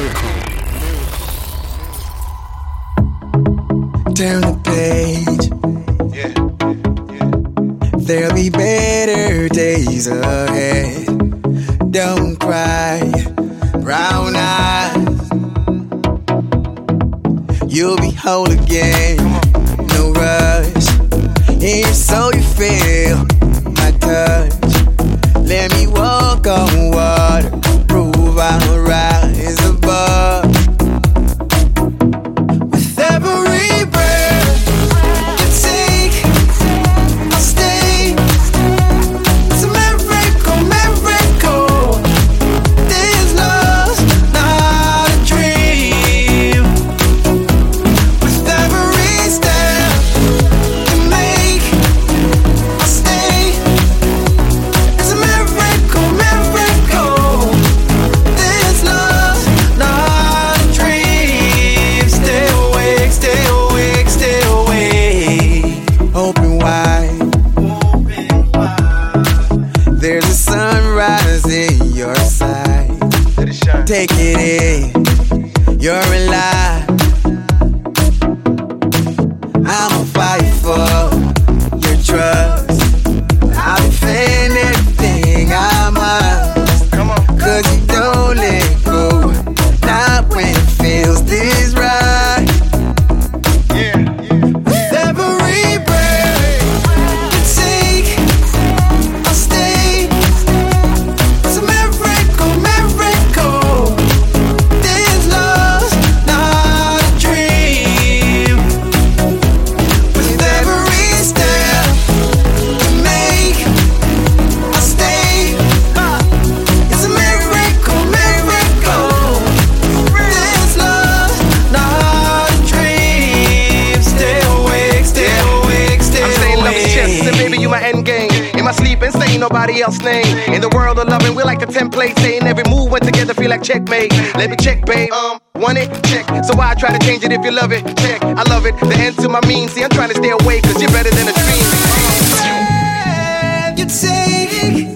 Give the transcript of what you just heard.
Turn the page. There'll be better days ahead. Don't cry, brown eyes. You'll be whole again. No rush. In your soul you feel my touch. Let me walk on water. Prove I'll rise above. With every breath you take, I'll stay. It's a miracle, miracle. This love's not a dream. With every step you make, I'll stay. It's a miracle, miracle. This love's not a dream. Stay awake, stay awake, stay awake. Open wide. There's a sunrise in your sight. Take it in, you're alive. I'ma fight for your trust. I'll defend everything I must. Cause you don't let go, not when it feels this right. With every breath you take, I'll stay. It's a miracle, miracle. This love's not a dream. With every step you make, I'll stay. It's a miracle, miracle. This love's not a dream. Stay awake, stay awake, stay I'm saying love is chess, and awake. baby, you my end game. In my sleep and saying nobody else name. In the world of loving, we're like the template. Saying every move went together, feel like checkmate. Let me check, babe. Want it? Check. So why try to change it if you love it? Check. I love it. The end to my means. See, I'm trying to stay away, cause you're better than a dream. You take,